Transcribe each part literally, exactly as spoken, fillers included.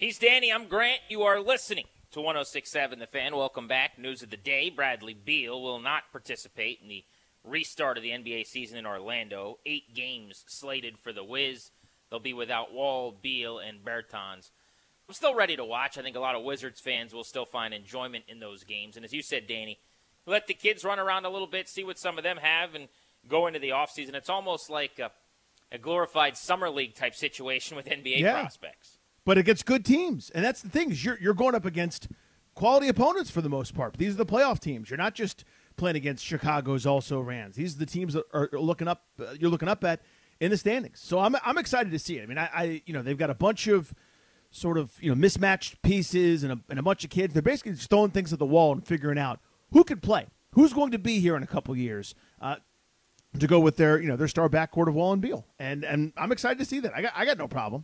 He's Danny. I'm Grant. You are listening to one oh six point seven The Fan. Welcome back. News of the day. Bradley Beal will not participate in the restart of the N B A season in Orlando. Eight games slated for the Wiz. They'll be without Wall, Beal, and Bertans. I'm still ready to watch. I think a lot of Wizards fans will still find enjoyment in those games. And as you said, Danny, let the kids run around a little bit, see what some of them have, and go into the offseason. It's almost like a, a glorified summer league type situation with N B A yeah. prospects. But against good teams. And that's the thing, is you're, you're going up against quality opponents for the most part. These are the playoff teams. You're not just playing against Chicago's also Rans. These are the teams that are looking up. Uh, you're looking up at in the standings. So I'm I'm excited to see it. I mean, I, I you know they've got a bunch of sort of you know mismatched pieces and a, and a bunch of kids. They're basically just throwing things at the wall and figuring out who can play, who's going to be here in a couple years uh, to go with their you know their star backcourt of Wall and Beal. And and I'm excited to see that. I got I got no problem.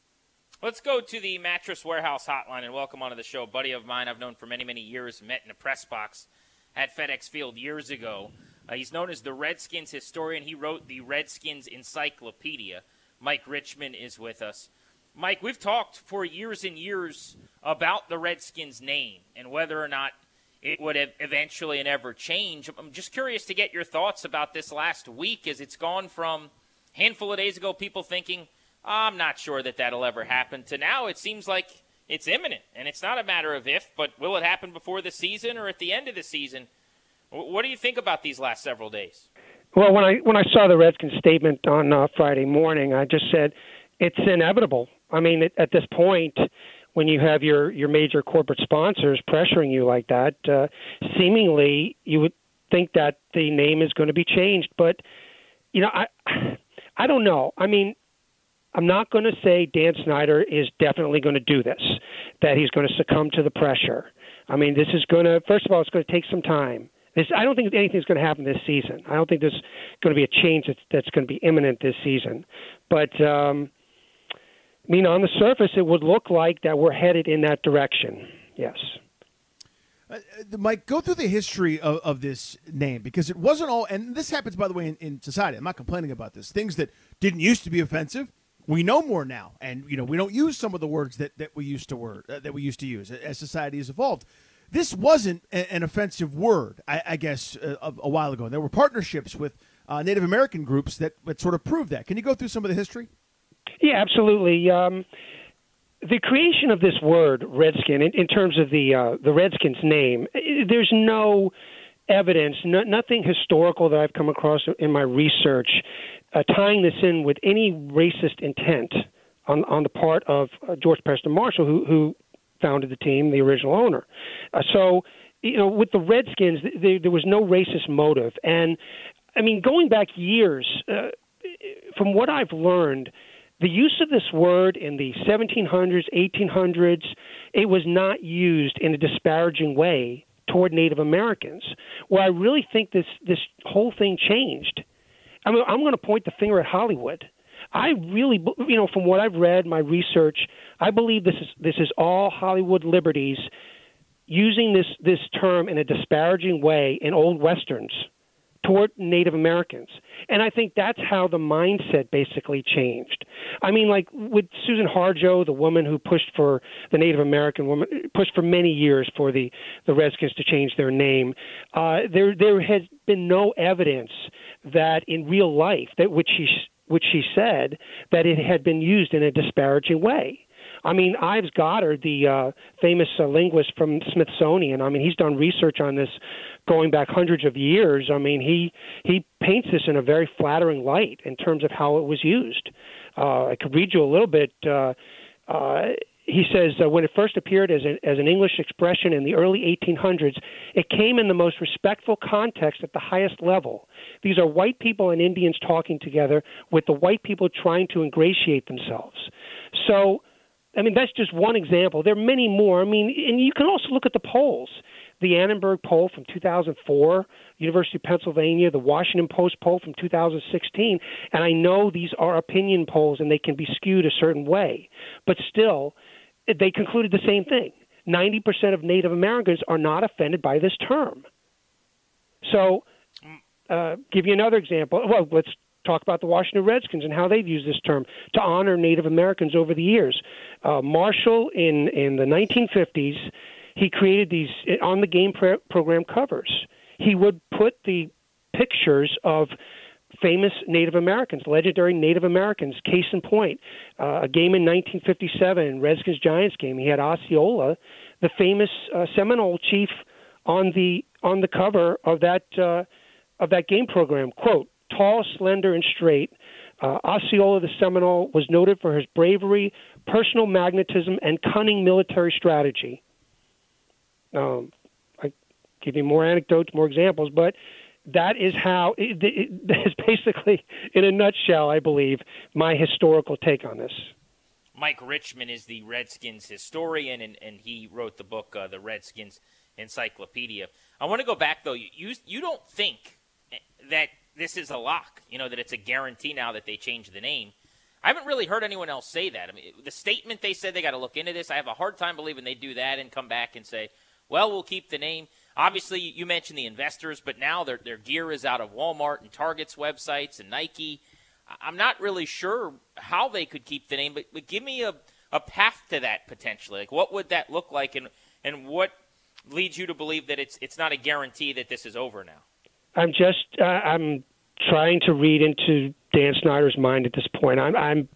Let's go to the Mattress Warehouse hotline and welcome onto the show a buddy of mine I've known for many, many years, met in a press box at FedEx Field years ago. Uh, he's known as the Redskins historian. He wrote the Redskins Encyclopedia. Mike Richman is with us. Mike, we've talked for years and years about the Redskins name and whether or not it would have eventually and ever change. I'm just curious to get your thoughts about this last week as it's gone from a handful of days ago people thinking, I'm not sure that that'll ever happen, to now it seems like it's imminent, and it's not a matter of if, but will it happen before the season or at the end of the season? What do you think about these last several days? Well, when I when I saw the Redskins statement on uh, Friday morning, I just said it's inevitable. I mean, at, at this point, when you have your, your major corporate sponsors pressuring you like that, uh, seemingly you would think that the name is going to be changed. But, you know, I I don't know. I mean, I'm not going to say Dan Snyder is definitely going to do this, that he's going to succumb to the pressure. I mean, this is going to, first of all, it's going to take some time. This, I don't think anything's going to happen this season. I don't think there's going to be a change that's, that's going to be imminent this season. But, um, I mean, on the surface, it would look like that we're headed in that direction, yes. Uh, Mike, go through the history of, of this name, because it wasn't all, and this happens, by the way, in, in society. I'm not complaining about this. Things that didn't used to be offensive, we know more now, and you know we don't use some of the words that, that we used to word uh, that we used to use as society has evolved. This wasn't a, an offensive word, I, I guess, uh, a, a while ago. There were partnerships with uh, Native American groups that, that sort of proved that. Can you go through some of the history? Yeah, absolutely. Um, the creation of this word, Redskin, in, in terms of the uh, the Redskins name, there's no evidence, no, nothing historical that I've come across in my research Uh, tying this in with any racist intent on on the part of uh, George Preston Marshall, who who founded the team, the original owner. Uh, so, you know, with the Redskins, th- there was no racist motive. And, I mean, going back years, uh, from what I've learned, the use of this word in the seventeen hundreds, eighteen hundreds, it was not used in a disparaging way toward Native Americans, where I really think this this whole thing changed. I mean, I'm going to point the finger at Hollywood. I really, you know, from what I've read, my research, I believe this is this is all Hollywood liberties using this, this term in a disparaging way in old Westerns toward Native Americans. And I think that's how the mindset basically changed. I mean, like with Susan Harjo, the woman who pushed for the Native American woman, pushed for many years for the, the Redskins to change their name, uh, there there has been no evidence that in real life, that which she which she said, that it had been used in a disparaging way. I mean, Ives Goddard, the uh, famous uh, linguist from Smithsonian, I mean, he's done research on this going back hundreds of years. I mean, he he paints this in a very flattering light in terms of how it was used. Uh, I could read you a little bit. Uh, uh, he says, uh, when it first appeared as, a, as an English expression in the early eighteen hundreds, it came in the most respectful context at the highest level. These are white people and Indians talking together with the white people trying to ingratiate themselves. So, I mean, that's just one example. There are many more. I mean, and you can also look at the polls. The Annenberg poll from two thousand four, University of Pennsylvania, the Washington Post poll from two thousand sixteen, and I know these are opinion polls and they can be skewed a certain way, but still, they concluded the same thing. ninety percent of Native Americans are not offended by this term. So, uh, give you another example. Well, let's talk about the Washington Redskins and how they've used this term to honor Native Americans over the years. Uh, Marshall, in, in the nineteen fifties, he created these on the game pro- program covers. He would put the pictures of famous Native Americans, legendary Native Americans. Case in point, uh, a game in nineteen fifty-seven, Redskins-Giants game, he had Osceola, the famous uh, Seminole chief, on the on the cover of that uh, of that game program. Quote, tall, slender, and straight, uh, Osceola the Seminole was noted for his bravery, personal magnetism, and cunning military strategy. Um, I give you more anecdotes, more examples, but that is how it, it, it is basically, in a nutshell, I believe, my historical take on this. Mike Richman is the Redskins historian, and, and he wrote the book, uh, The Redskins Encyclopedia. I want to go back, though. You you don't think that this is a lock, you know, that it's a guarantee now that they change the name. I haven't really heard anyone else say that. I mean, the statement they said they got to look into this, I have a hard time believing they do that and come back and say, well, we'll keep the name. Obviously, you mentioned the investors, but now their their gear is out of Walmart and Target's websites and Nike. I'm not really sure how they could keep the name, but, but give me a, a path to that potentially. Like, what would that look like, and and what leads you to believe that it's it's not a guarantee that this is over now? I'm just uh, I'm trying to read into Dan Snyder's mind at this point. I'm I'm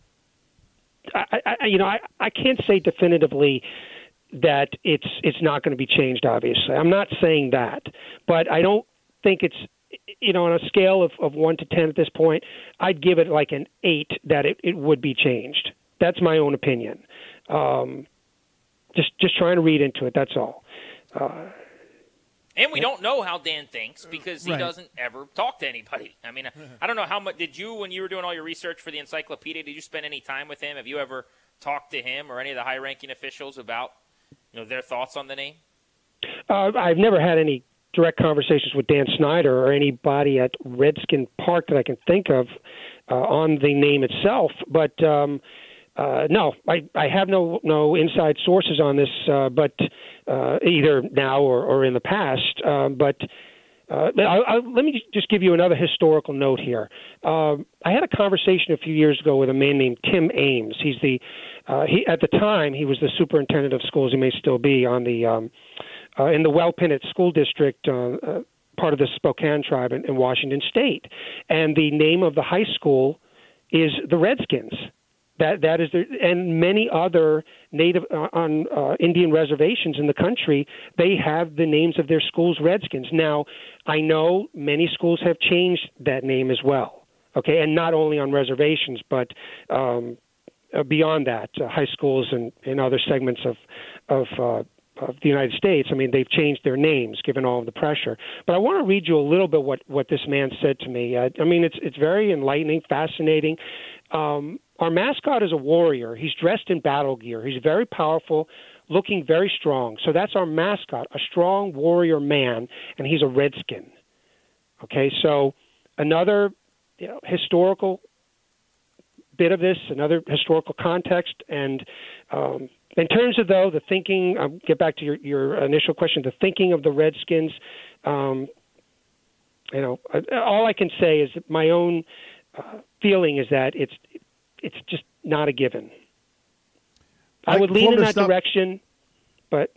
I, I you know I, I can't say definitively that it's it's not going to be changed. Obviously, I'm not saying that, but I don't think it's, you know, on a scale of, of one to ten at this point, I'd give it like an eight that it, it would be changed. That's my own opinion. Um, just just trying to read into it. That's all. Uh, and we don't know how Dan thinks because he right. doesn't ever talk to anybody. I mean, I don't know how much did you, when you were doing all your research for the encyclopedia, did you spend any time with him? Have you ever talked to him or any of the high-ranking officials about, you know, their thoughts on the name? Uh, I've never had any direct conversations with Dan Snyder or anybody at Redskin Park that I can think of uh, on the name itself. But um, uh, no, I, I have no no inside sources on this, uh, but uh, either now or, or in the past. Um, but uh, I, I, let me just give you another historical note here. Um, I had a conversation a few years ago with a man named Tim Ames. He's the uh, he at the time he was the superintendent of schools. He may still be on the um, uh, in the Wellpinnet School District, uh, uh, part of the Spokane Tribe in, in Washington State, and the name of the high school is the Redskins. That that is the, and many other native uh, on uh, Indian reservations in the country, they have the names of their schools Redskins. Now, I know many schools have changed that name as well. Okay, and not only on reservations, but um, uh, beyond that, uh, high schools and, and other segments of of, uh, of the United States. I mean, they've changed their names given all of the pressure. But I want to read you a little bit what what this man said to me. Uh, I mean, it's it's very enlightening, fascinating. Um, Our mascot is a warrior. He's dressed in battle gear. He's very powerful, looking very strong. So that's our mascot, a strong warrior man, and he's a Redskin. Okay, so another you know, historical bit of this, another historical context. And um, in terms of, though, the thinking, I'll get back to your, your initial question, the thinking of the Redskins, um, you know, all I can say is that my own uh, feeling is that it's it's just not a given. I would lean in that direction, but...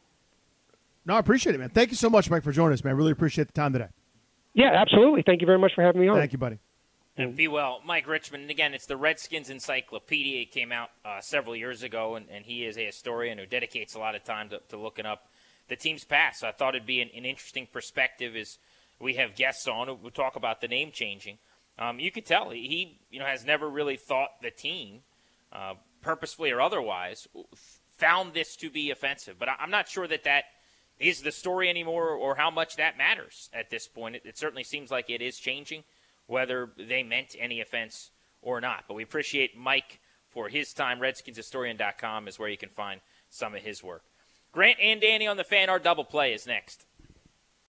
No, I appreciate it, man. Thank you so much, Mike, for joining us, man. I really appreciate the time today. Yeah, absolutely. Thank you very much for having me on. Thank you, buddy. And be well. Mike Richman, and again, it's the Redskins Encyclopedia. It came out uh, several years ago, and, and he is a historian who dedicates a lot of time to, to looking up the team's past. So I thought it'd be an, an interesting perspective as we have guests on who will talk about the name changing. Um, you could tell he, you know, has never really thought the team, uh, purposefully or otherwise, found this to be offensive. But I'm not sure that that is the story anymore, or how much that matters at this point. It, it certainly seems like it is changing, whether they meant any offense or not. But we appreciate Mike for his time. Redskins Historian dot com is where you can find some of his work. Grant and Danny on the Fan. Our double play is next.